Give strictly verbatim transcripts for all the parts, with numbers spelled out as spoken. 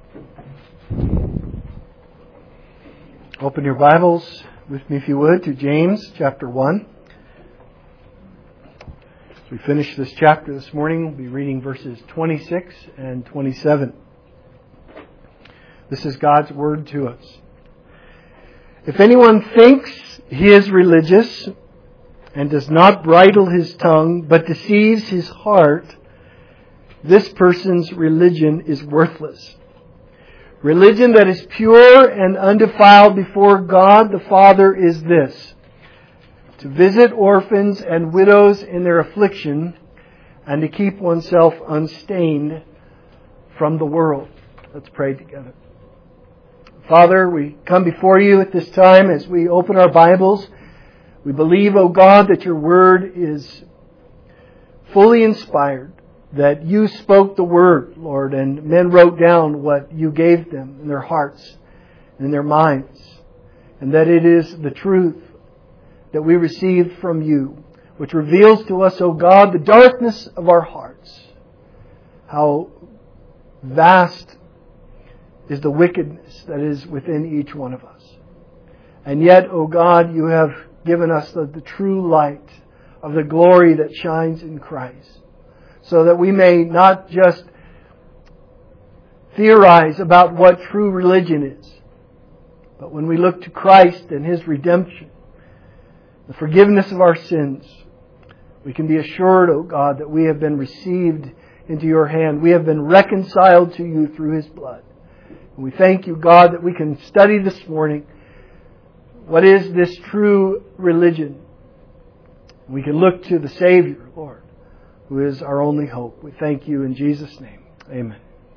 Open your Bibles with me, if you would, to James chapter one. As we finish this chapter this morning, we'll be reading verses twenty-six and twenty-seven. This is God's word to us. If anyone thinks he is religious and does not bridle his tongue, but deceives his heart, this person's religion is worthless. Religion that is pure and undefiled before God the Father is this: to visit orphans and widows in their affliction and to keep oneself unstained from the world. Let's pray together. Father, we come before you at this time as we open our Bibles. We believe, O God, that your word is fully inspired, that you spoke the word, Lord, and men wrote down what you gave them in their hearts and in their minds, and that it is the truth that we received from you, which reveals to us, O God, the darkness of our hearts. How vast is the wickedness that is within each one of us. And yet, O God, you have given us the, the true light of the glory that shines in Christ, so that we may not just theorize about what true religion is, but when we look to Christ and His redemption, the forgiveness of our sins, we can be assured, O God, that we have been received into your hand. We have been reconciled to you through His blood. And we thank you, God, that we can study this morning what is this true religion. We can look to the Savior, Lord, who is our only hope. We thank you in Jesus' name. Amen.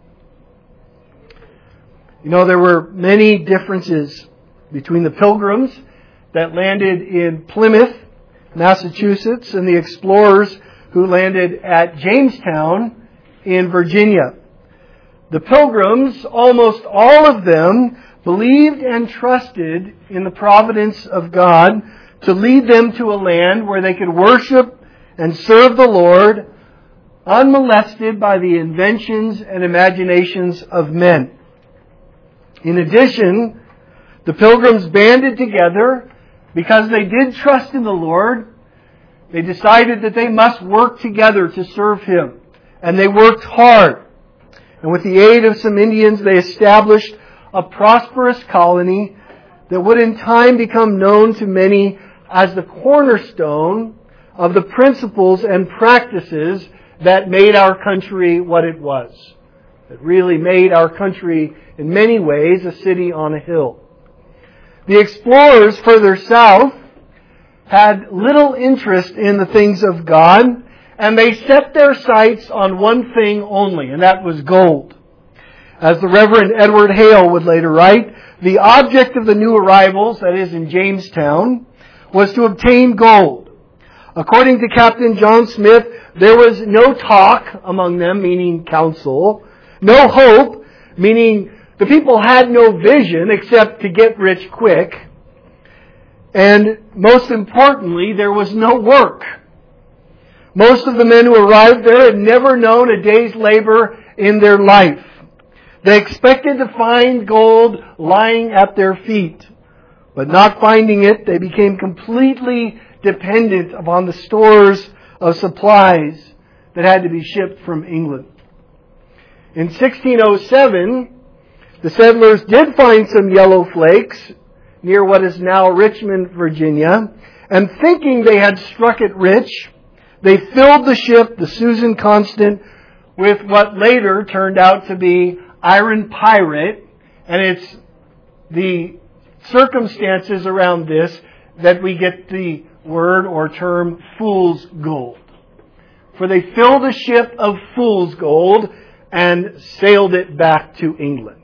You know, there were many differences between the Pilgrims that landed in Plymouth, Massachusetts, and the explorers who landed at Jamestown in Virginia. The Pilgrims, almost all of them, believed and trusted in the providence of God to lead them to a land where they could worship and serve the Lord unmolested by the inventions and imaginations of men. In addition, the Pilgrims banded together because they did trust in the Lord. They decided that they must work together to serve Him. And they worked hard. And with the aid of some Indians, they established a prosperous colony that would in time become known to many as the cornerstone of the principles and practices that made our country what it was. It really made our country, in many ways, a city on a hill. The explorers further south had little interest in the things of God, and they set their sights on one thing only, and that was gold. As the Reverend Edward Hale would later write, the object of the new arrivals, that is in Jamestown, was to obtain gold. According to Captain John Smith, there was no talk among them, meaning counsel, no hope, meaning the people had no vision except to get rich quick, and most importantly, there was no work. Most of the men who arrived there had never known a day's labor in their life. They expected to find gold lying at their feet, but not finding it, they became completely dependent upon the stores of supplies that had to be shipped from England. In sixteen oh seven, the settlers did find some yellow flakes near what is now Richmond, Virginia, and thinking they had struck it rich, they filled the ship, the Susan Constant, with what later turned out to be iron pyrite, and it's the circumstances around this that we get the word or term fool's gold. For they filled a ship of fool's gold and sailed it back to England.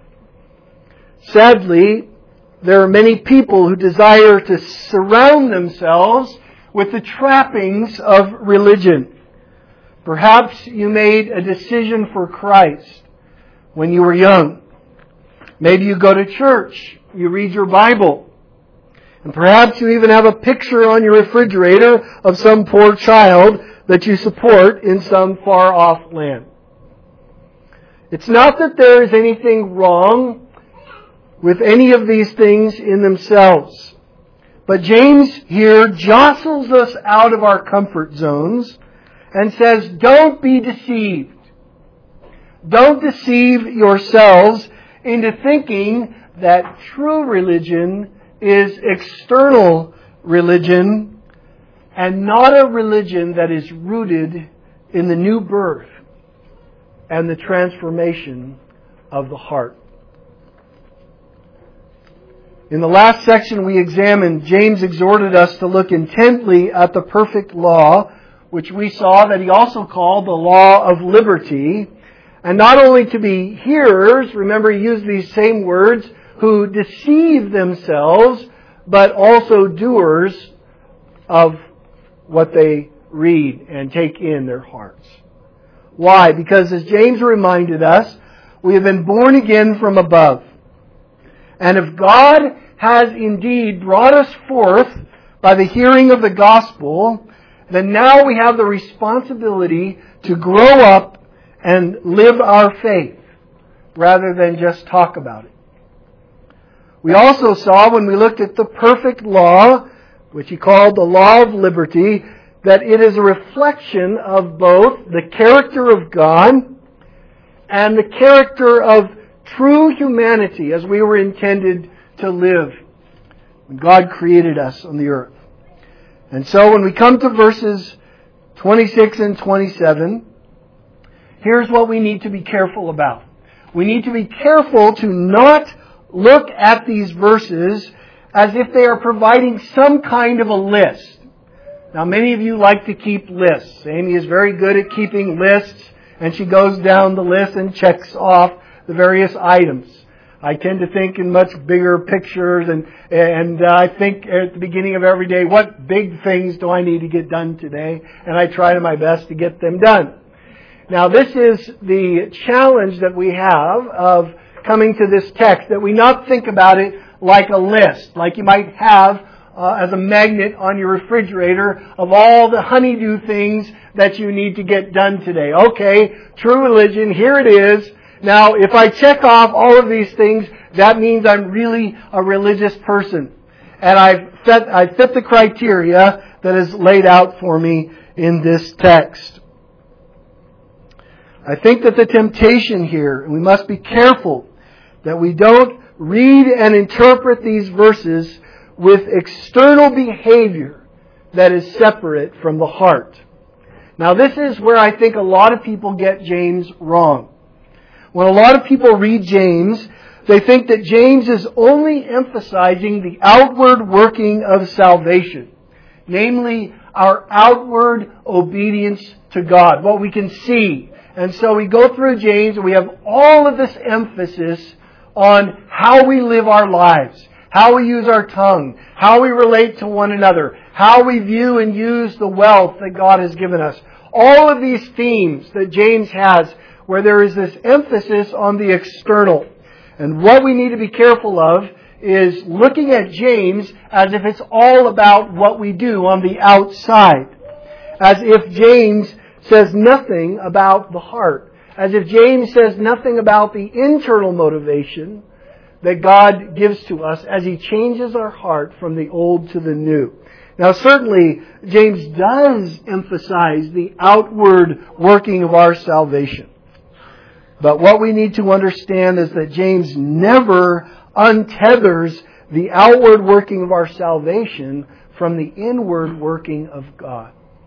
Sadly, there are many people who desire to surround themselves with the trappings of religion. Perhaps you made a decision for Christ when you were young. Maybe you go to church, you read your Bible, and perhaps you even have a picture on your refrigerator of some poor child that you support in some far-off land. It's not that there is anything wrong with any of these things in themselves. But James here jostles us out of our comfort zones and says, don't be deceived. Don't deceive yourselves into thinking that true religion is external religion and not a religion that is rooted in the new birth and the transformation of the heart. In the last section we examined, James exhorted us to look intently at the perfect law, which we saw that he also called the law of liberty. And not only to be hearers, remember he used these same words, who deceive themselves, but also doers of what they read and take in their hearts. Why? Because as James reminded us, we have been born again from above. And if God has indeed brought us forth by the hearing of the gospel, then now we have the responsibility to grow up and live our faith rather than just talk about it. We also saw when we looked at the perfect law, which he called the law of liberty, that it is a reflection of both the character of God and the character of true humanity as we were intended to live when God created us on the earth. And so when we come to verses twenty-six and twenty-seven, here's what we need to be careful about. We need to be careful to not look at these verses as if they are providing some kind of a list. Now, many of you like to keep lists. Amy is very good at keeping lists, and she goes down the list and checks off the various items. I tend to think in much bigger pictures, and and uh, I think at the beginning of every day, what big things do I need to get done today? And I try to my best to get them done. Now, this is the challenge that we have of coming to this text, that we not think about it like a list, like you might have uh, as a magnet on your refrigerator of all the honeydew things that you need to get done today. Okay, true religion, here it is. Now, if I check off all of these things, that means I'm really a religious person. And I've set, I fit the criteria that is laid out for me in this text. I think that the temptation here, and we must be careful that we don't read and interpret these verses with external behavior that is separate from the heart. Now, this is where I think a lot of people get James wrong. When a lot of people read James, they think that James is only emphasizing the outward working of salvation, namely our outward obedience to God, what we can see. And so we go through James and we have all of this emphasis on how we live our lives, how we use our tongue, how we relate to one another, how we view and use the wealth that God has given us. All of these themes that James has where there is this emphasis on the external. And what we need to be careful of is looking at James as if it's all about what we do on the outside. As if James says nothing about the heart. As if James says nothing about the internal motivation that God gives to us as He changes our heart from the old to the new. Now certainly, James does emphasize the outward working of our salvation. But what we need to understand is that James never untethers the outward working of our salvation from the inward working of God.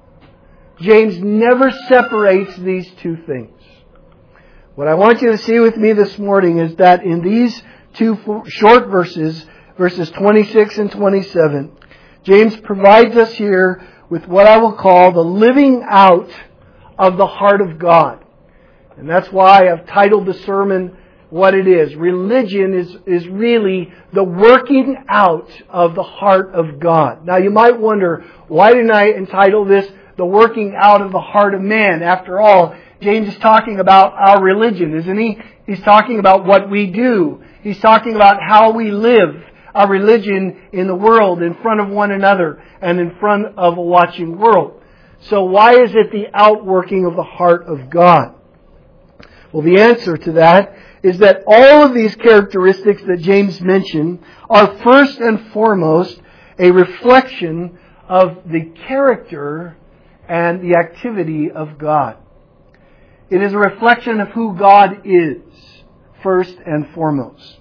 James never separates these two things. What I want you to see with me this morning is that in these two short verses, verses twenty-six and twenty-seven, James provides us here with what I will call the living out of the heart of God. And that's why I've titled the sermon what it is. Religion is, is really the working out of the heart of God. Now you might wonder, why didn't I entitle this the working out of the heart of man? After all, James is talking about our religion, isn't he? He's talking about what we do. He's talking about how we live our religion in the world, in front of one another, and in front of a watching world. So why is it the outworking of the heart of God? Well, the answer to that is that all of these characteristics that James mentioned are first and foremost a reflection of the character and the activity of God. It is a reflection of who God is, first and foremost.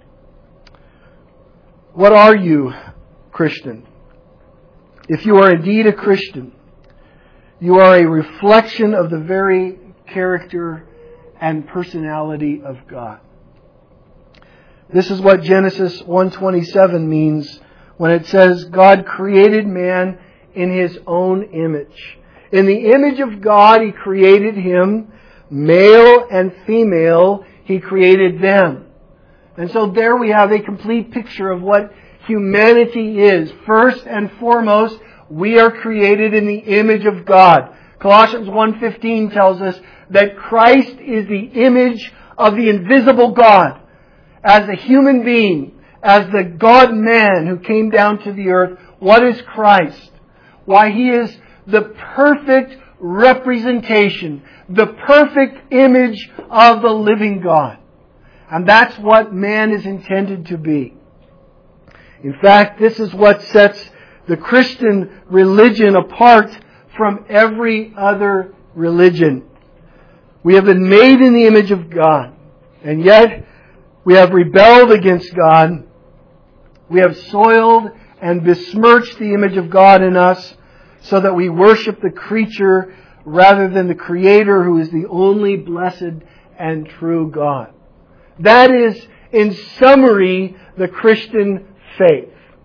What are you, Christian? If you are indeed a Christian, you are a reflection of the very character and personality of God. This is what Genesis one twenty-seven means when it says, God created man in His own image. In the image of God, He created him, male and female, He created them. And so there we have a complete picture of what humanity is. First and foremost, we are created in the image of God. Colossians one fifteen tells us that Christ is the image of the invisible God. As a human being, as the God-man who came down to the earth, what is Christ? Why, He is the perfect representation, the perfect image of the living God. And that's what man is intended to be. In fact, this is what sets the Christian religion apart from every other religion. We have been made in the image of God, and yet we have rebelled against God. We have soiled and besmirched the image of God in us so that we worship the creature rather than the Creator, who is the only blessed and true God. That is, in summary, the Christian faith.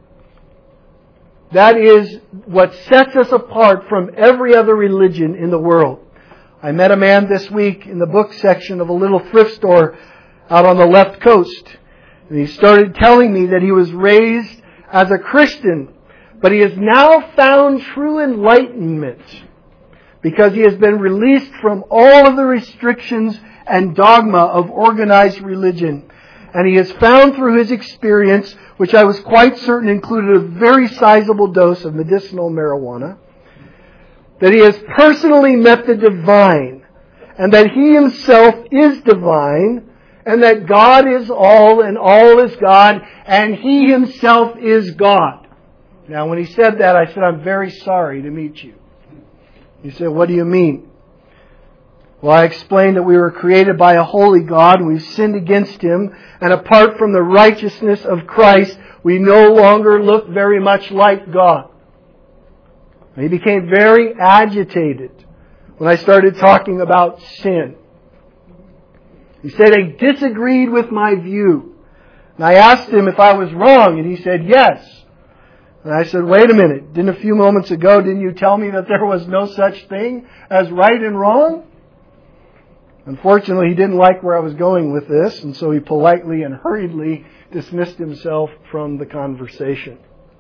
That is what sets us apart from every other religion in the world. I met a man this week in the book section of a little thrift store out on the left coast. And he started telling me that he was raised as a Christian, but he has now found true enlightenment because he has been released from all of the restrictions and dogma of organized religion. And he has found through his experience, which I was quite certain included a very sizable dose of medicinal marijuana, that he has personally met the divine, and that he himself is divine, and that God is all and all is God, and he himself is God. Now, when he said that, I said, I'm very sorry to meet you. He said, what do you mean? Well, I explained that we were created by a holy God, and we've sinned against Him, and apart from the righteousness of Christ, we no longer look very much like God. And he became very agitated when I started talking about sin. He said he disagreed with my view. And I asked him if I was wrong, and he said yes. And I said, wait a minute, didn't a few moments ago, didn't you tell me that there was no such thing as right and wrong? Unfortunately, he didn't like where I was going with this, and so he politely and hurriedly dismissed himself from the conversation.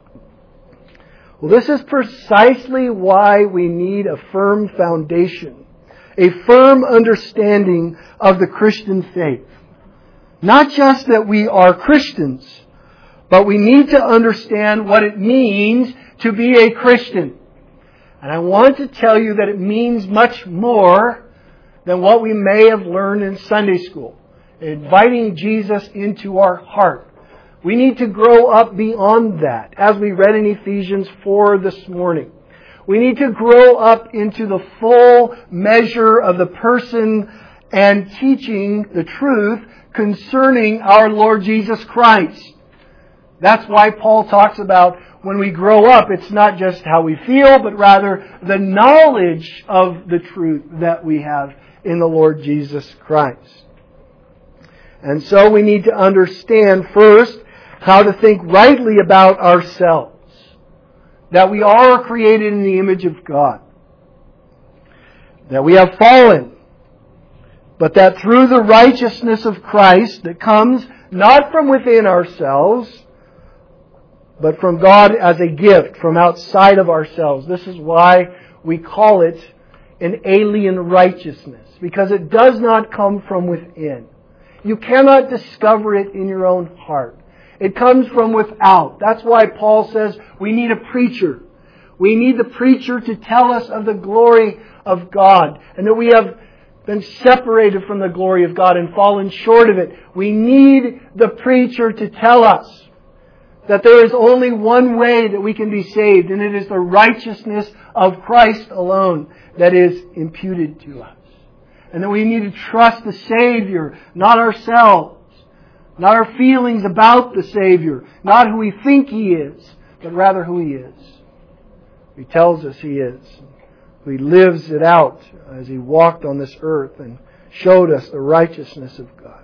Well, this is precisely why we need a firm foundation, a firm understanding of the Christian faith. Not just that we are Christians, but we need to understand what it means to be a Christian. And I want to tell you that it means much more than what we may have learned in Sunday school. Inviting Jesus into our heart. We need to grow up beyond that, as we read in Ephesians four this morning. We need to grow up into the full measure of the person and teaching the truth concerning our Lord Jesus Christ. That's why Paul talks about when we grow up, it's not just how we feel, but rather the knowledge of the truth that we have in the Lord Jesus Christ. And so we need to understand first how to think rightly about ourselves. That we are created in the image of God. That we have fallen. But that through the righteousness of Christ that comes not from within ourselves, but from God as a gift from outside of ourselves. This is why we call it an alien righteousness, because it does not come from within. You cannot discover it in your own heart. It comes from without. That's why Paul says we need a preacher. We need the preacher to tell us of the glory of God, and that we have been separated from the glory of God and fallen short of it. We need the preacher to tell us that there is only one way that we can be saved, and it is the righteousness of Christ alone that is imputed to us. And that we need to trust the Savior, not ourselves, not our feelings about the Savior, not who we think He is, but rather who He is. He tells us He is. He lives it out as He walked on this earth and showed us the righteousness of God.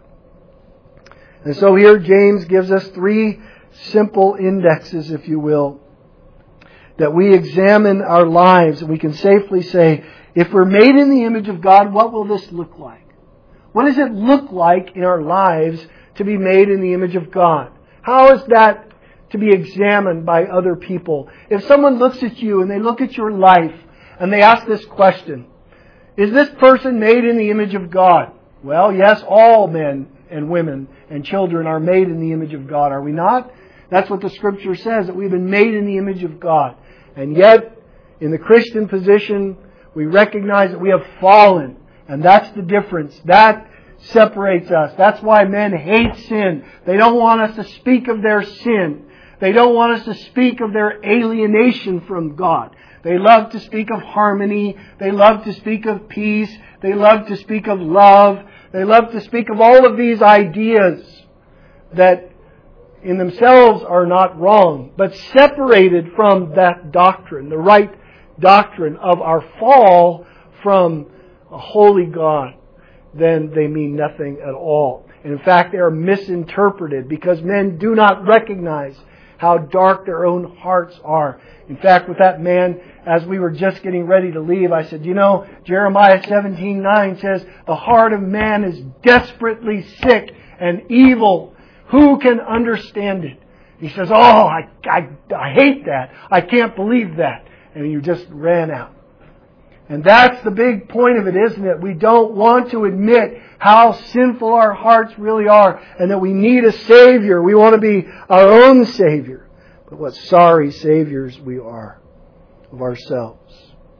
And so here James gives us three simple indexes, if you will, that we examine our lives and we can safely say, if we're made in the image of God, what will this look like? What does it look like in our lives to be made in the image of God? How is that to be examined by other people? If someone looks at you and they look at your life and they ask this question, is this person made in the image of God? Well, yes, all men and women and children are made in the image of God, are we not? That's what the Scripture says, that we've been made in the image of God. And yet, in the Christian position, we recognize that we have fallen. And that's the difference. That separates us. That's why men hate sin. They don't want us to speak of their sin. They don't want us to speak of their alienation from God. They love to speak of harmony. They love to speak of peace. They love to speak of love. They love to speak of all of these ideas that in themselves are not wrong, but separated from that doctrine, the right doctrine of our fall from a holy God, then they mean nothing at all. And in fact, they are misinterpreted because men do not recognize how dark their own hearts are. In fact, with that man, as we were just getting ready to leave, I said, you know, Jeremiah seventeen nine says, the heart of man is desperately sick and evil. Who can understand it? He says, oh, I, I, I hate that. I can't believe that. And you just ran out. And that's the big point of it, isn't it? We don't want to admit how sinful our hearts really are and that we need a Savior. We want to be our own Savior. But what sorry Saviors we are of ourselves.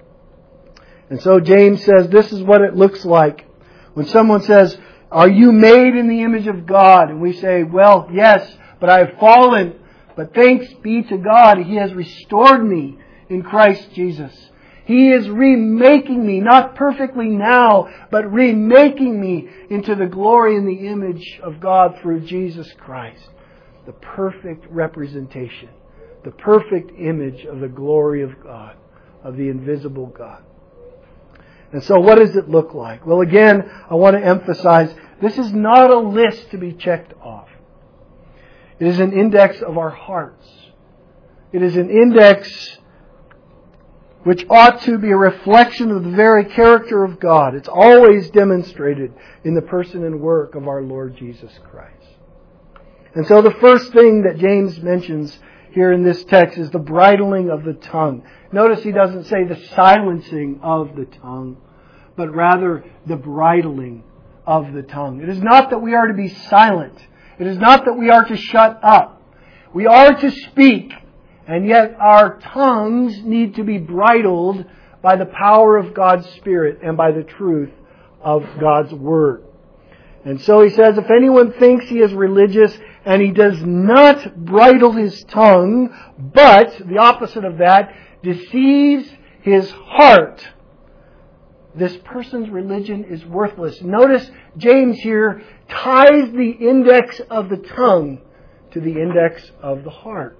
And so James says this is what it looks like. When someone says, are you made in the image of God? And we say, well, yes, but I have fallen. But thanks be to God, He has restored me in Christ Jesus. He is remaking me, not perfectly now, but remaking me into the glory and the image of God through Jesus Christ. The perfect representation, the perfect image of the glory of God, of the invisible God. And so what does it look like? Well, again, I want to emphasize, this is not a list to be checked off. It is an index of our hearts. It is an index which ought to be a reflection of the very character of God. It's always demonstrated in the person and work of our Lord Jesus Christ. And so the first thing that James mentions here in this text is the bridling of the tongue. Notice he doesn't say the silencing of the tongue, but rather the bridling of the tongue. It is not that we are to be silent. It is not that we are to shut up. We are to speak, and yet our tongues need to be bridled by the power of God's Spirit and by the truth of God's Word. And so he says, if anyone thinks he is religious and he does not bridle his tongue, but, the opposite of that, deceives his heart, this person's religion is worthless. Notice James here ties the index of the tongue to the index of the heart.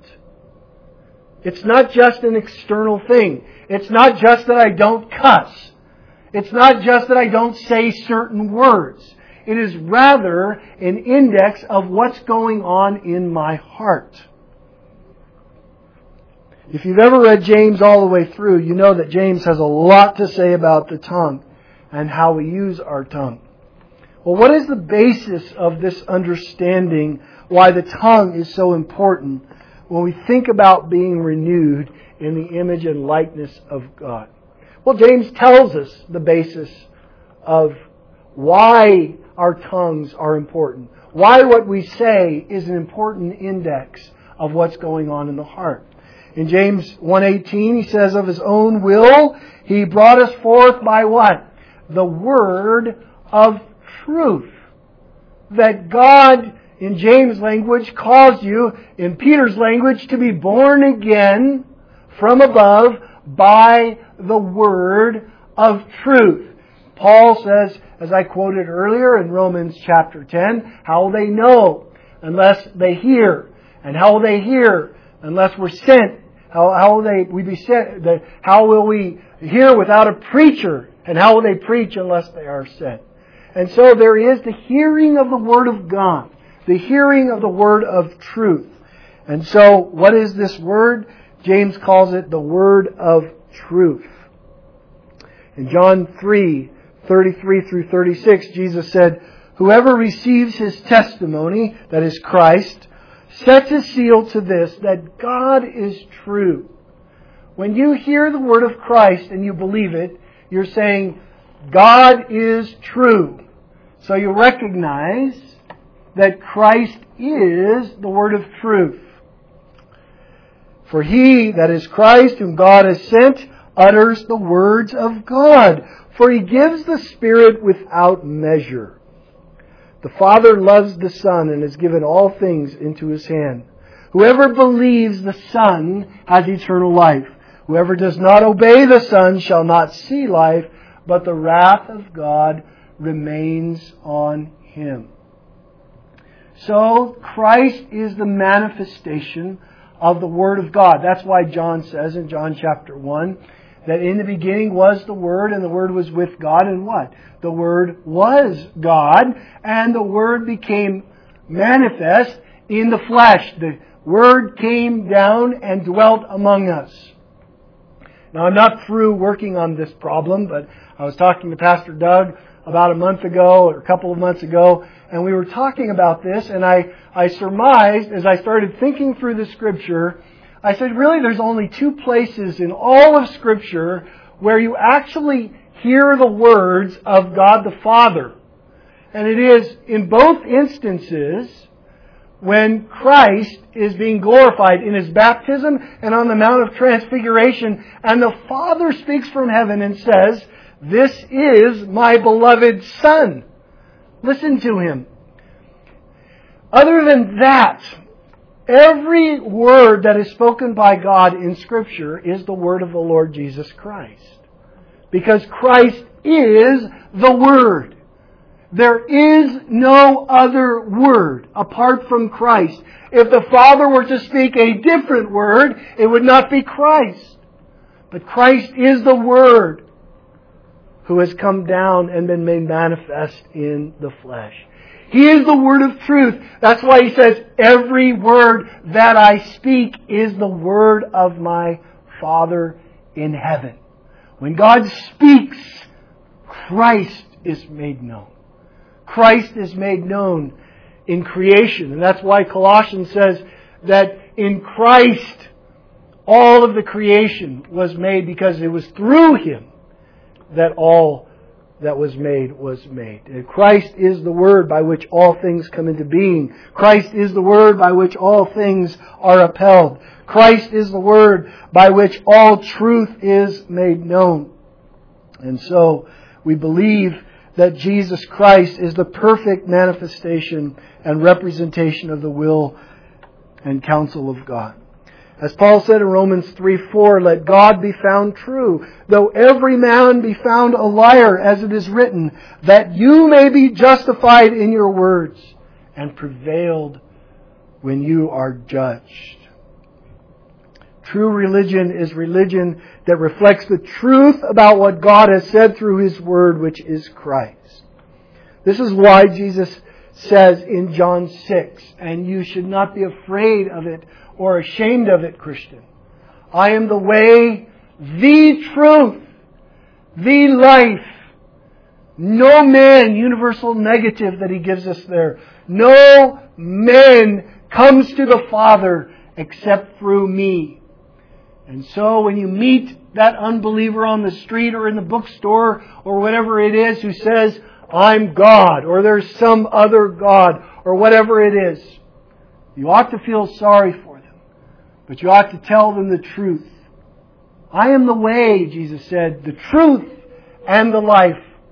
It's not just an external thing. It's not just that I don't cuss. It's not just that I don't say certain words. It is rather an index of what's going on in my heart. If you've ever read James all the way through, you know that James has a lot to say about the tongue and how we use our tongue. Well, what is the basis of this understanding why the tongue is so important when we think about being renewed in the image and likeness of God? Well, James tells us the basis of why our tongues are important. Why what we say is an important index of what's going on in the heart. In James one eighteen, he says, of His own will, He brought us forth by what? the word of truth. That God, in James' language, caused you, in Peter's language, to be born again from above by the word of truth. Paul says, as I quoted earlier in Romans chapter ten, how will they know unless they hear? And how will they hear unless we're sent? How, how will they we be sent? The, how will we hear without a preacher? And how will they preach unless they are sent? And so there is the hearing of the Word of God, the hearing of the Word of truth. And so what is this Word? James calls it the Word of truth. In John three, thirty-three through thirty-six, Jesus said, "Whoever receives His testimony, that is Christ, sets a seal to this, that God is true." When you hear the word of Christ and you believe it, you're saying, God is true. So you recognize that Christ is the word of truth. For He, that is Christ, whom God has sent, utters the words of God, for He gives the Spirit without measure. The Father loves the Son and has given all things into His hand. Whoever believes the Son has eternal life. Whoever does not obey the Son shall not see life, but the wrath of God remains on him. So, Christ is the manifestation of the Word of God. That's why John says in John chapter one, that in the beginning was the Word, and the Word was with God, and what? The Word was God, and the Word became manifest in the flesh. The Word came down and dwelt among us. Now, I'm not through working on this problem, but I was talking to Pastor Doug about a month ago, or a couple of months ago, and we were talking about this, and I, I surmised, as I started thinking through the Scripture, I said, really, there's only two places in all of Scripture where you actually hear the words of God the Father. And it is in both instances when Christ is being glorified in His baptism and on the Mount of Transfiguration, and the Father speaks from heaven and says, "This is my beloved Son. Listen to Him." Other than that, every word that is spoken by God in Scripture is the word of the Lord Jesus Christ. Because Christ is the Word. There is no other word apart from Christ. If the Father were to speak a different word, it would not be Christ. But Christ is the Word who has come down and been made manifest in the flesh. He is the word of truth. That's why He says, every word that I speak is the word of my Father in heaven. When God speaks, Christ is made known. Christ is made known in creation. And that's why Colossians says that in Christ all of the creation was made, because it was through Him that all that was made was made. And Christ is the Word by which all things come into being. Christ is the Word by which all things are upheld. Christ is the Word by which all truth is made known. And so we believe that Jesus Christ is the perfect manifestation and representation of the will and counsel of God. As Paul said in Romans three four, "Let God be found true, though every man be found a liar, as it is written, that you may be justified in your words and prevailed when you are judged." True religion is religion that reflects the truth about what God has said through His Word, which is Christ. This is why Jesus says in John six, and you should not be afraid of it or ashamed of it, Christian. "I am the way, the truth, the life." No man, universal negative that He gives us there. No man comes to the Father except through me. And so when you meet that unbeliever on the street or in the bookstore or whatever it is who says, "I'm God," or "there's some other God," or whatever it is, you ought to feel sorry for them. But you ought to tell them the truth. "I am the way," Jesus said, "the truth and the life.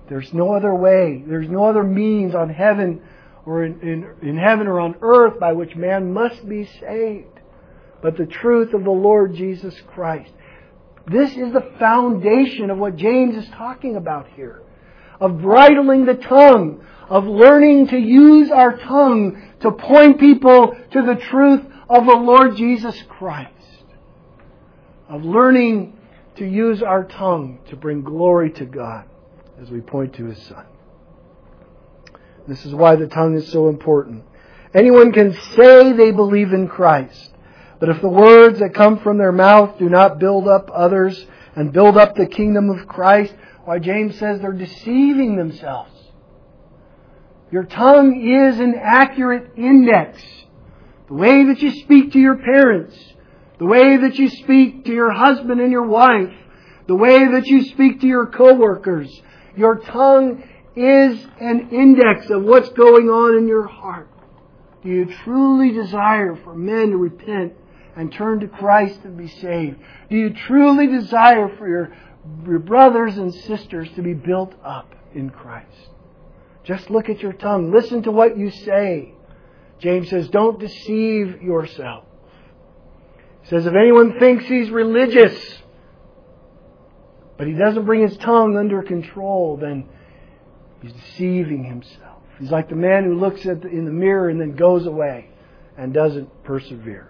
There's no other way. There's no other means on heaven or in, in, in heaven or on earth by which man must be saved but the truth of the Lord Jesus Christ. This is the foundation of what James is talking about here. Of bridling the tongue. Of learning to use our tongue to point people to the truth of the Lord Jesus Christ. Of learning to use our tongue to bring glory to God as we point to His Son. This is why the tongue is so important. Anyone can say they believe in Christ, but if the words that come from their mouth do not build up others and build up the kingdom of Christ, why James says they're deceiving themselves. Your tongue is an accurate index. The way that you speak to your parents, the way that you speak to your husband and your wife, the way that you speak to your co-workers, your tongue is an index of what's going on in your heart. Do you truly desire for men to repent and turn to Christ and be saved? Do you truly desire for your, your brothers and sisters to be built up in Christ? Just look at your tongue. Listen to what you say. James says, don't deceive yourself. He says, if anyone thinks he's religious, but he doesn't bring his tongue under control, then he's deceiving himself. He's like the man who looks at the, in the mirror and then goes away and doesn't persevere.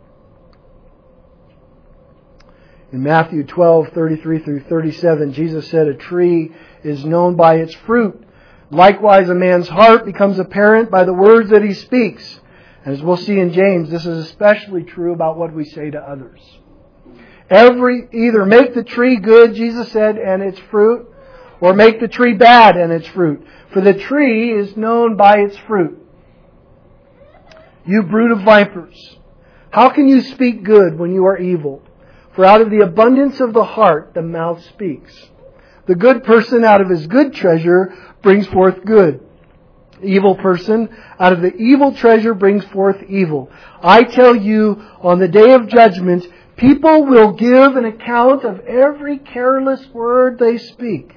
In Matthew twelve, thirty-three through thirty-seven, Jesus said, a tree is known by its fruit. Likewise, a man's heart becomes apparent by the words that he speaks. And as we'll see in James, this is especially true about what we say to others. Every, either make the tree good, Jesus said, and its fruit, or make the tree bad and its fruit. For the tree is known by its fruit. You brood of vipers, how can you speak good when you are evil? For out of the abundance of the heart, the mouth speaks. The good person out of his good treasure brings forth good. The evil person out of the evil treasure brings forth evil. I tell you, on the day of judgment, people will give an account of every careless word they speak.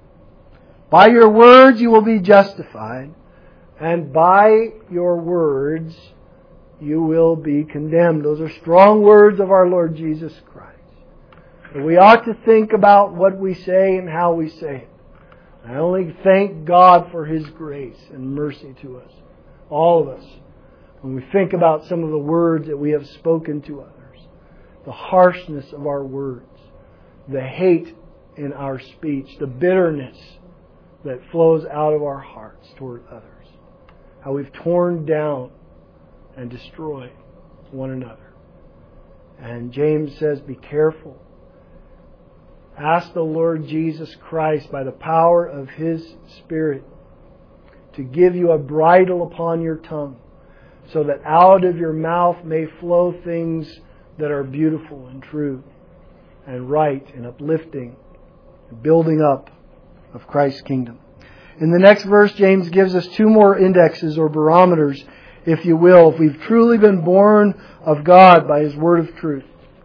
By your words you will be justified, and by your words you will be condemned. Those are strong words of our Lord Jesus Christ. But we ought to think about what we say and how we say it. I only thank God for His grace and mercy to us, all of us, when we think about some of the words that we have spoken to others, the harshness of our words, the hate in our speech, the bitterness that flows out of our hearts toward others, how we've torn down and destroyed one another. And James says, be careful. Ask the Lord Jesus Christ by the power of His Spirit to give you a bridle upon your tongue so that out of your mouth may flow things that are beautiful and true and right and uplifting and building up of Christ's kingdom. In the next verse, James gives us two more indexes or barometers, if you will, if we've truly been born of God by His word of truth.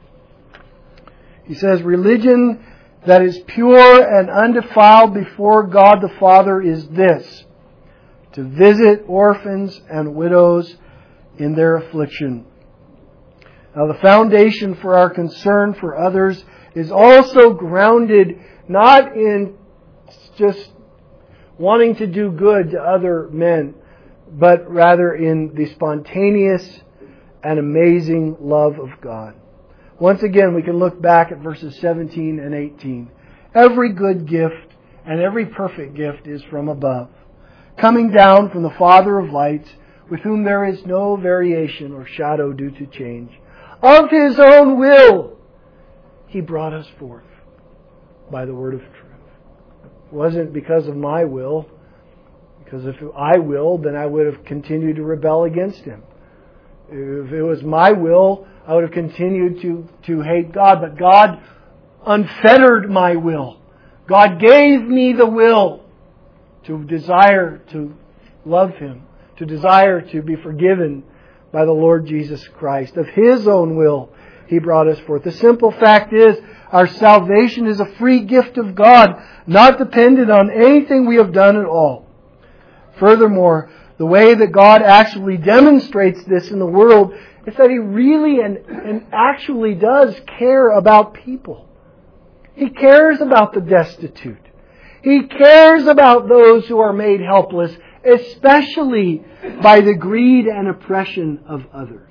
He says, religion that is pure and undefiled before God the Father is this, to visit orphans and widows in their affliction. Now, the foundation for our concern for others is also grounded not in just wanting to do good to other men, but rather in the spontaneous and amazing love of God. Once again, we can look back at verses seventeen and eighteen. Every good gift and every perfect gift is from above, coming down from the Father of lights, with whom there is no variation or shadow due to change. Of His own will, He brought us forth by the word of truth. It wasn't because of my will, because if I willed, then I would have continued to rebel against Him. If it was my will, I would have continued to, to hate God. But God unfettered my will. God gave me the will to desire to love Him, to desire to be forgiven by the Lord Jesus Christ. Of His own will, He brought us forth. The simple fact is, our salvation is a free gift of God, not dependent on anything we have done at all. Furthermore, the way that God actually demonstrates this in the world is that He really and, and actually does care about people. He cares about the destitute. He cares about those who are made helpless, especially by the greed and oppression of others.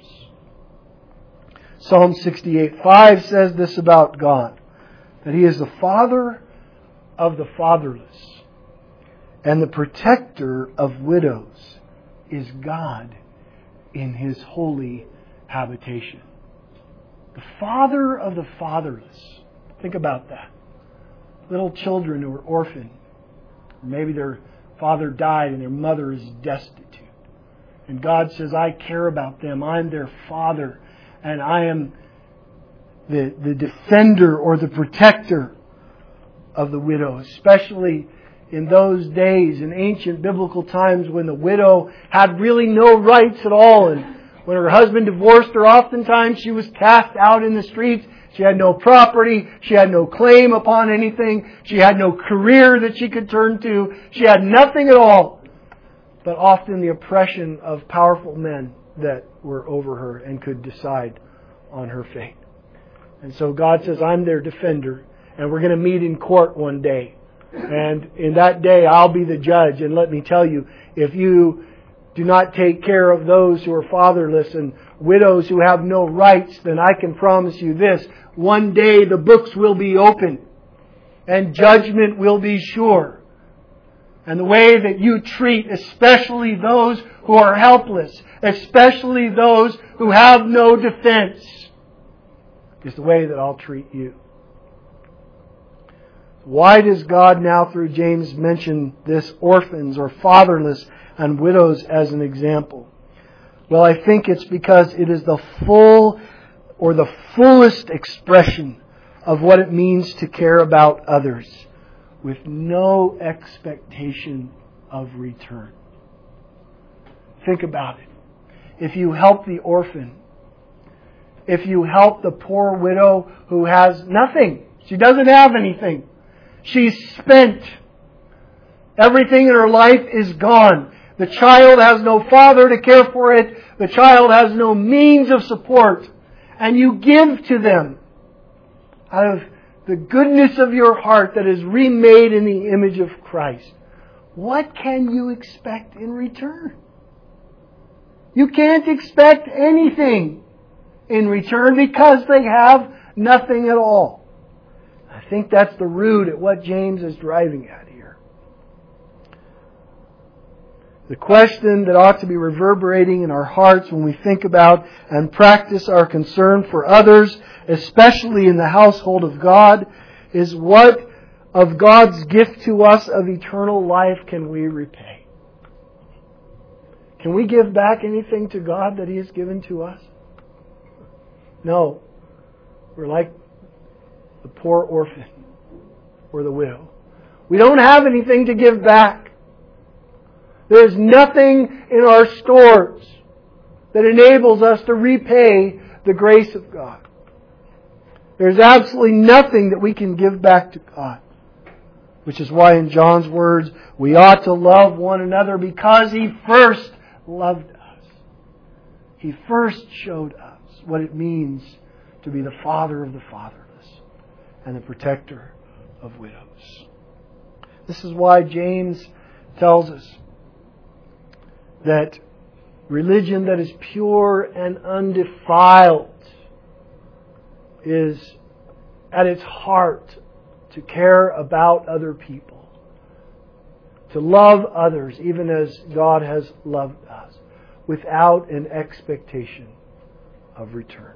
Psalm sixty-eight five says this about God, that He is the Father of the fatherless, and the protector of widows is God in His holy habitation. The Father of the fatherless. Think about that. Little children who are orphaned. Or maybe their father died and their mother is destitute. And God says, I care about them. I'm their Father. And I am the, the defender or the protector of the widow. Especially in those days, in ancient biblical times, when the widow had really no rights at all. And when her husband divorced her, oftentimes she was cast out in the streets. She had no property. She had no claim upon anything. She had no career that she could turn to. She had nothing at all. But often the oppression of powerful men that were over her and could decide on her fate. And so God says, I'm their defender. And we're going to meet in court one day. And in that day, I'll be the judge. And let me tell you, if you do not take care of those who are fatherless and widows who have no rights, then I can promise you this. One day the books will be open and judgment will be sure. And the way that you treat especially those who are helpless, especially those who have no defense, is the way that I'll treat you. Why does God now through James mention this orphans or fatherless and widows as an example? Well, I think it's because it is the full or the fullest expression of what it means to care about others with no expectation of return. Think about it. If you help the orphan, if you help the poor widow who has nothing, she doesn't have anything. She's spent. Everything in her life is gone. The child has no father to care for it. The child has no means of support. And you give to them out of the goodness of your heart that is remade in the image of Christ. What can you expect in return? You can't expect anything in return because they have nothing at all. I think that's the root at what James is driving at here. The question that ought to be reverberating in our hearts when we think about and practice our concern for others, especially in the household of God, is what of God's gift to us of eternal life can we repay? Can we give back anything to God that He has given to us? No. We're like the poor orphan or the widow. We don't have anything to give back. There's nothing in our stores that enables us to repay the grace of God. There's absolutely nothing that we can give back to God. Which is why in John's words, we ought to love one another because He first loved us. He first showed us what it means to be the father of the fatherless and the protector of widows. This is why James tells us that religion that is pure and undefiled is at its heart to care about other people, to love others even as God has loved us, without an expectation of return.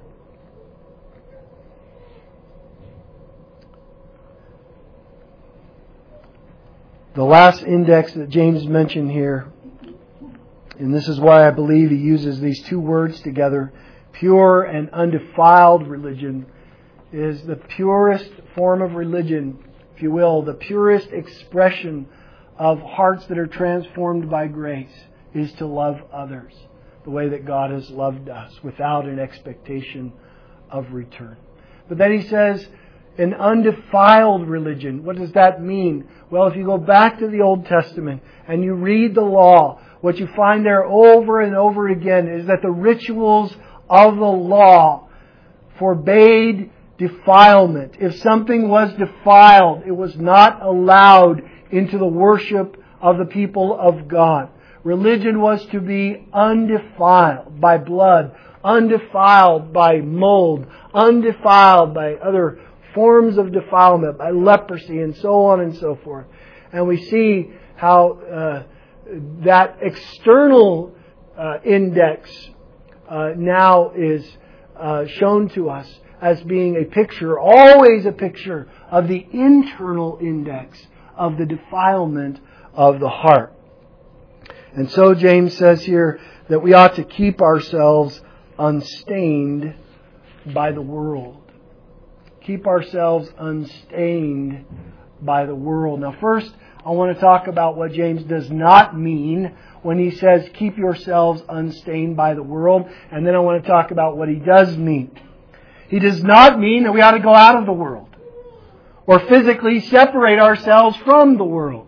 The last index that James mentioned here, and this is why I believe he uses these two words together, pure and undefiled religion, is the purest form of religion, if you will, the purest expression of hearts that are transformed by grace, is to love others the way that God has loved us, without an expectation of return. But then he says, an undefiled religion. What does that mean? Well, if you go back to the Old Testament and you read the law, what you find there over and over again is that the rituals of the law forbade defilement. If something was defiled, it was not allowed into the worship of the people of God. Religion was to be undefiled by blood, undefiled by mold, undefiled by other forms of defilement, by leprosy, and so on and so forth. And we see how uh, that external uh, index uh, now is uh, shown to us as being a picture, always a picture, of the internal index of the defilement of the heart. And so James says here that we ought to keep ourselves unstained by the world. Keep ourselves unstained by the world. Now first, I want to talk about what James does not mean when he says keep yourselves unstained by the world. And then I want to talk about what he does mean. He does not mean that we ought to go out of the world or physically separate ourselves from the world,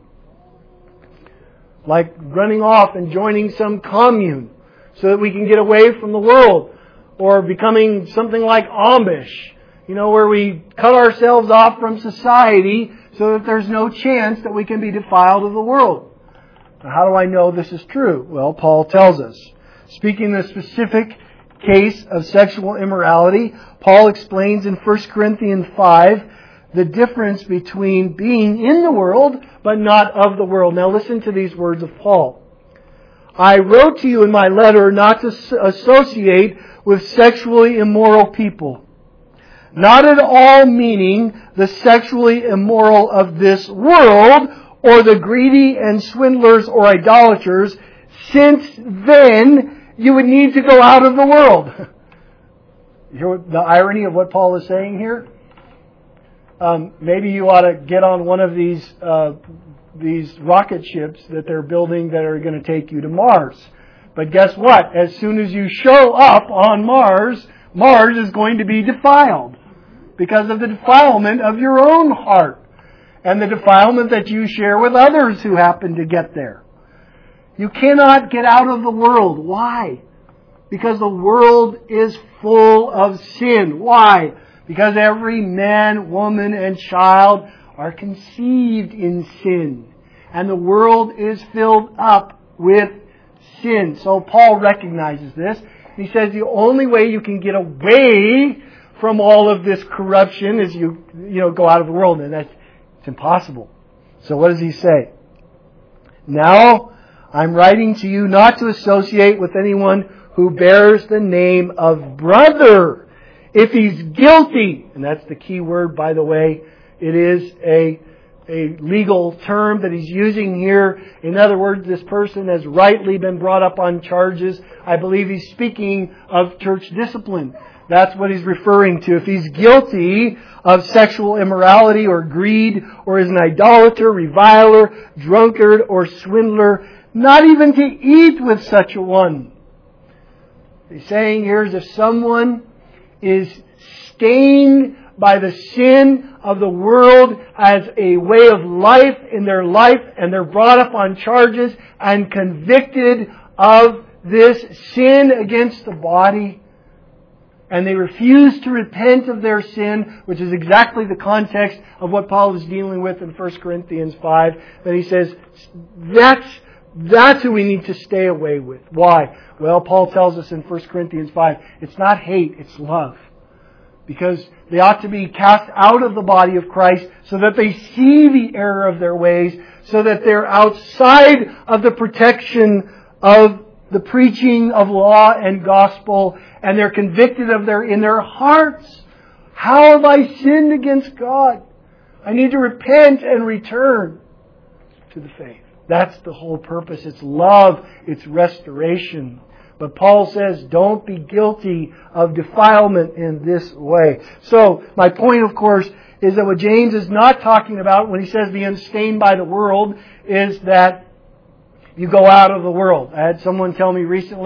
like running off and joining some commune so that we can get away from the world, or becoming something like Amish, you know, where we cut ourselves off from society so that there's no chance that we can be defiled of the world. Now, how do I know this is true? Well, Paul tells us. Speaking of the specific case of sexual immorality, Paul explains in First Corinthians five the difference between being in the world but not of the world. Now listen to these words of Paul. I wrote to you in my letter not to associate with sexually immoral people, not at all meaning the sexually immoral of this world or the greedy and swindlers or idolaters, since then you would need to go out of the world. You hear the irony of what Paul is saying here? Um, maybe you ought to get on one of these uh, these rocket ships that they're building that are going to take you to Mars. But guess what? As soon as you show up on Mars, Mars is going to be defiled because of the defilement of your own heart and the defilement that you share with others who happen to get there. You cannot get out of the world. Why? Because the world is full of sin. Why? Because every man, woman, and child are conceived in sin. And the world is filled up with sin. So Paul recognizes this. He says the only way you can get away from all of this corruption is you, you know, go out of the world. And that's it's impossible. So what does he say? Now, I'm writing to you not to associate with anyone who bears the name of brother, if he's guilty. And that's the key word, by the way. It is a, a legal term that he's using here. In other words, this person has rightly been brought up on charges. I believe he's speaking of church discipline. That's what he's referring to. If he's guilty of sexual immorality or greed, or is an idolater, reviler, drunkard, or swindler, not even to eat with such a one. He's saying here is if someone is stained by the sin of the world as a way of life in their life, and they're brought up on charges and convicted of this sin against the body, and they refuse to repent of their sin, which is exactly the context of what Paul is dealing with in First Corinthians five, then he says, that's That's who we need to stay away with. Why? Well, Paul tells us in First Corinthians five, it's not hate, it's love. Because they ought to be cast out of the body of Christ so that they see the error of their ways, so that they're outside of the protection of the preaching of law and gospel, and they're convicted of their in their hearts. How have I sinned against God? I need to repent and return to the faith. That's the whole purpose. It's love. It's restoration. But Paul says, don't be guilty of defilement in this way. So, my point, of course, is that what James is not talking about when he says be unstained by the world is that you go out of the world. I had someone tell me recently,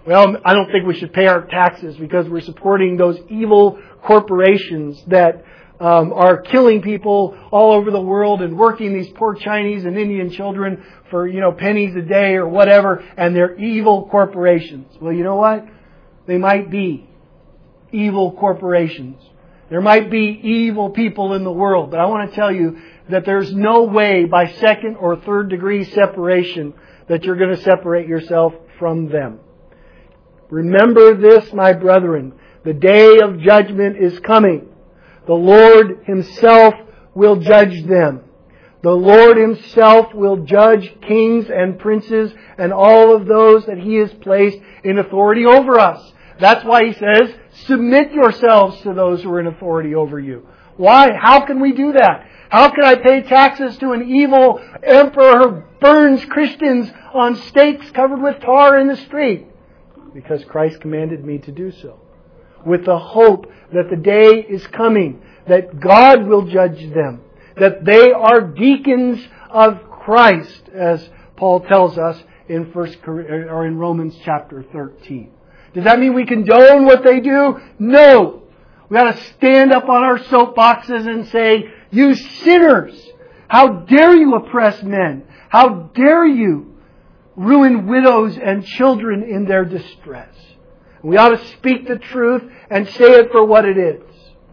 Well, I don't think we should pay our taxes because we're supporting those evil corporations that um, are killing people all over the world and working these poor Chinese and Indian children for, you know, pennies a day or whatever, and they're evil corporations. Well, you know what? They might be evil corporations. There might be evil people in the world, but I want to tell you that there's no way by second or third degree separation that you're going to separate yourself from them. Remember this, my brethren. The day of judgment is coming. The Lord Himself will judge them. The Lord Himself will judge kings and princes and all of those that He has placed in authority over us. That's why He says, submit yourselves to those who are in authority over you. Why? How can we do that? How can I pay taxes to an evil emperor who burns Christians on stakes covered with tar in the street? Because Christ commanded me to do so. With the hope that the day is coming, that God will judge them, that they are deacons of Christ, as Paul tells us in First or in Romans chapter thirteen. Does that mean we condone what they do? No. We got to stand up on our soapboxes and say, you sinners, how dare you oppress men? How dare you ruin widows and children in their distress? We ought to speak the truth and say it for what it is.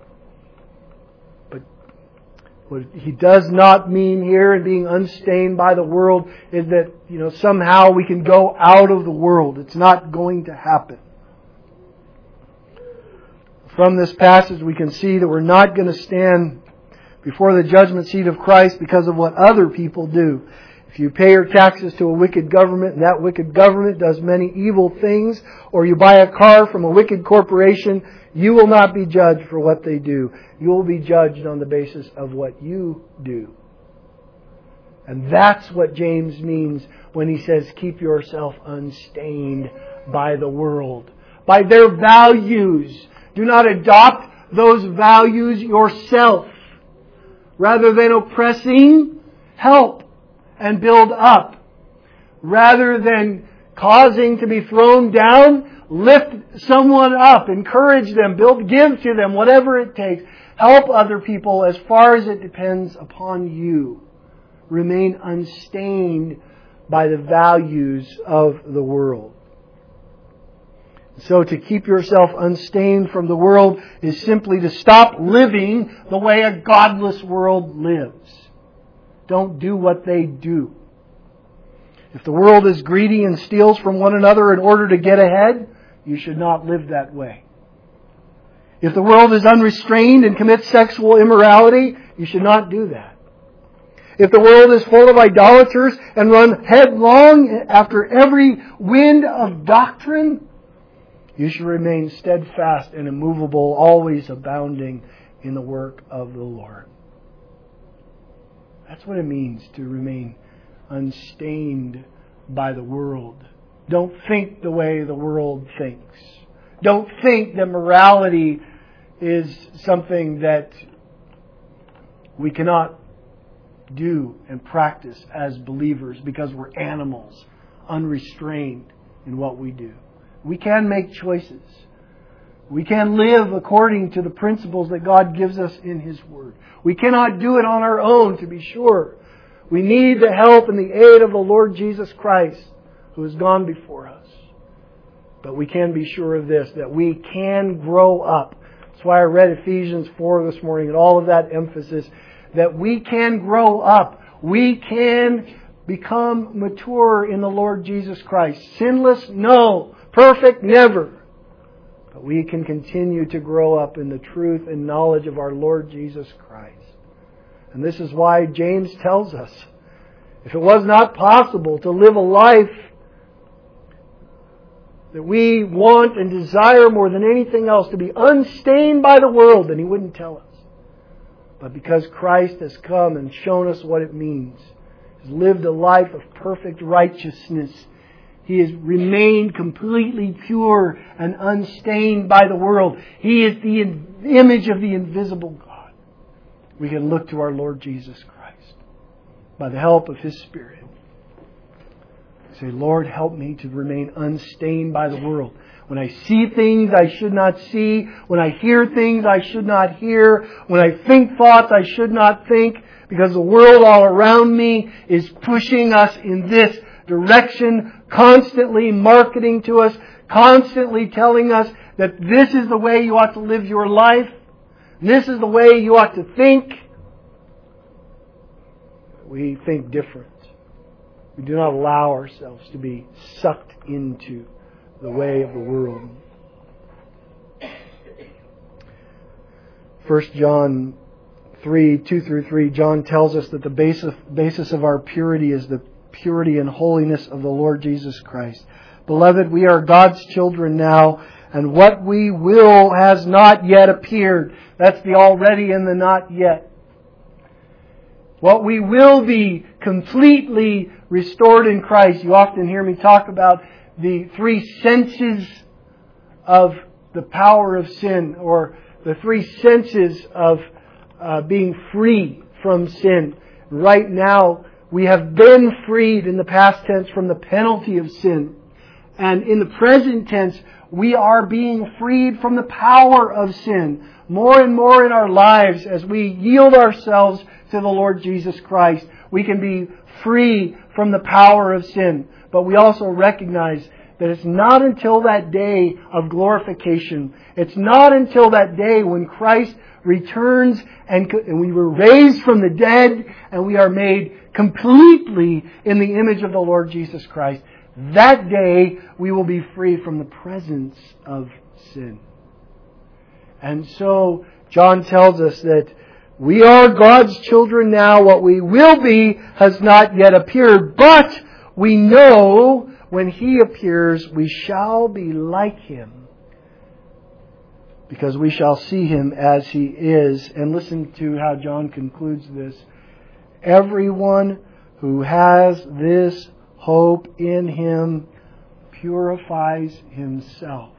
But what He does not mean here in being unstained by the world is that, you know, somehow we can go out of the world. It's not going to happen. From this passage we can see that we're not going to stand before the judgment seat of Christ because of what other people do. If you pay your taxes to a wicked government and that wicked government does many evil things, or you buy a car from a wicked corporation, you will not be judged for what they do. You will be judged on the basis of what you do. And that's what James means when he says, keep yourself unstained by the world, by their values. Do not adopt those values yourself. Rather than oppressing, help and build up. Rather than causing to be thrown down, lift someone up, encourage them, build, give to them, whatever it takes. Help other people as far as it depends upon you. Remain unstained by the values of the world. So to keep yourself unstained from the world is simply to stop living the way a godless world lives. Don't do what they do. If the world is greedy and steals from one another in order to get ahead, you should not live that way. If the world is unrestrained and commits sexual immorality, you should not do that. If the world is full of idolaters and run headlong after every wind of doctrine, you should remain steadfast and immovable, always abounding in the work of the Lord. That's what it means to remain unstained by the world. Don't think the way the world thinks. Don't think that morality is something that we cannot do and practice as believers because we're animals, unrestrained in what we do. We can make choices. We can live according to the principles that God gives us in His Word. We cannot do it on our own, to be sure. We need the help and the aid of the Lord Jesus Christ, who has gone before us. But we can be sure of this, that we can grow up. That's why I read Ephesians four this morning and all of that emphasis, that we can grow up. We can become mature in the Lord Jesus Christ. Sinless? No. Perfect? Never. But we can continue to grow up in the truth and knowledge of our Lord Jesus Christ. And this is why James tells us, if it was not possible to live a life that we want and desire more than anything else, to be unstained by the world, then he wouldn't tell us. But because Christ has come and shown us what it means, has lived a life of perfect righteousness, He has remained completely pure and unstained by the world. He is the image of the invisible God. We can look to our Lord Jesus Christ by the help of His Spirit. Say, Lord, help me to remain unstained by the world. When I see things I should not see, when I hear things I should not hear, when I think thoughts I should not think, because the world all around me is pushing us in this direction, constantly marketing to us, constantly telling us that this is the way you ought to live your life, this is the way you ought to think. We think different. We do not allow ourselves to be sucked into the way of the world. First John three, two through three, John tells us that the basis, basis of our purity is the purity and holiness of the Lord Jesus Christ. Beloved, we are God's children now, and what we will has not yet appeared. That's the already and the not yet. What we will be completely restored in Christ. You often hear me talk about the three senses of the power of sin, or the three senses of uh, being free from sin. Right now, we have been freed in the past tense from the penalty of sin. And in the present tense, we are being freed from the power of sin. More and more in our lives, as we yield ourselves to the Lord Jesus Christ, we can be free from the power of sin. But we also recognize that it's not until that day of glorification, it's not until that day when Christ returns and, and we were raised from the dead and we are made completely in the image of the Lord Jesus Christ. That day we will be free from the presence of sin. And so John tells us that we are God's children now. What we will be has not yet appeared, but we know when He appears we shall be like Him, because we shall see Him as He is. And listen to how John concludes this. Everyone who has this hope in Him purifies himself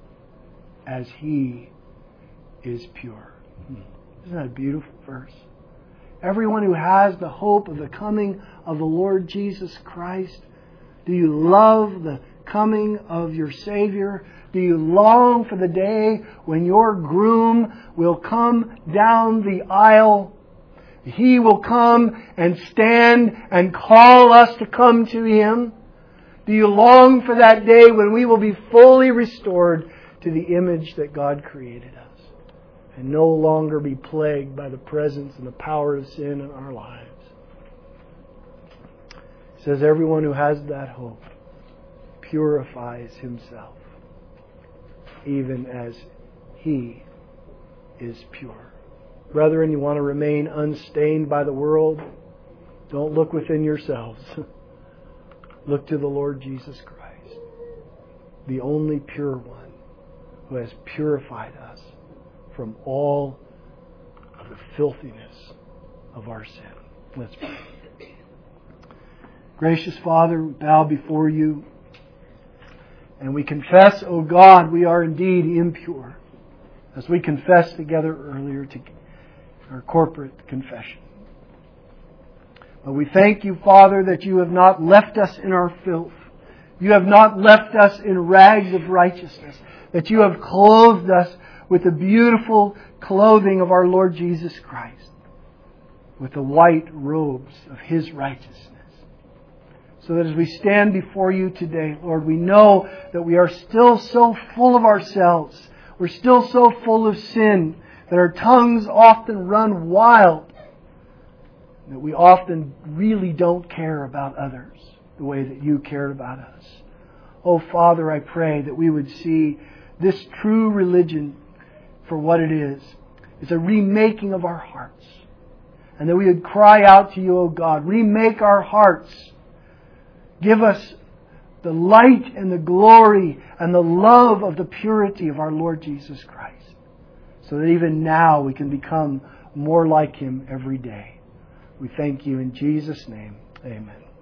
as He is pure. Isn't that a beautiful verse? Everyone who has the hope of the coming of the Lord Jesus Christ. Do you love the coming of your Savior? Do you long for the day when your groom will come down the aisle? He will come and stand and call us to come to Him. Do you long for that day when we will be fully restored to the image that God created us and no longer be plagued by the presence and the power of sin in our lives? It says everyone who has that hope purifies himself even as He is pure. Brethren, you want to remain unstained by the world? Don't look within yourselves. Look to the Lord Jesus Christ, the only pure one who has purified us from all of the filthiness of our sin. Let's pray. Gracious Father, we bow before You, and we confess, O God, we are indeed impure, as we confessed together earlier to our corporate confession. But we thank You, Father, that You have not left us in our filth. You have not left us in rags of righteousness. That You have clothed us with the beautiful clothing of our Lord Jesus Christ, with the white robes of His righteousness. So that as we stand before You today, Lord, we know that we are still so full of ourselves. We're still so full of sin that our tongues often run wild. That we often really don't care about others the way that You cared about us. Oh, Father, I pray that we would see this true religion for what it is. It's a remaking of our hearts. And that we would cry out to You, oh God, remake our hearts. Give us the light and the glory and the love of the purity of our Lord Jesus Christ. So that even now we can become more like Him every day. We thank You in Jesus' name. Amen.